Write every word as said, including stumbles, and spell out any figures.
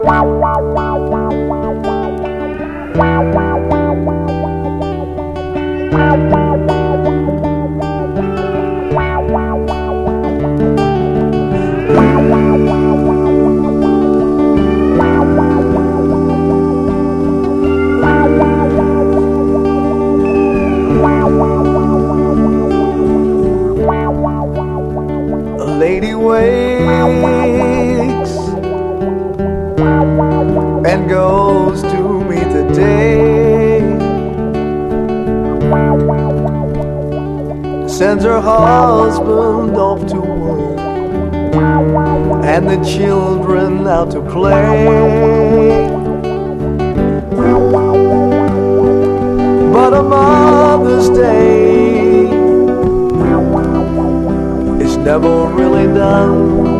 A lady wakes and goes to meet the day, sends her husband off to work and the children out to play. But a Mother's Day is never really done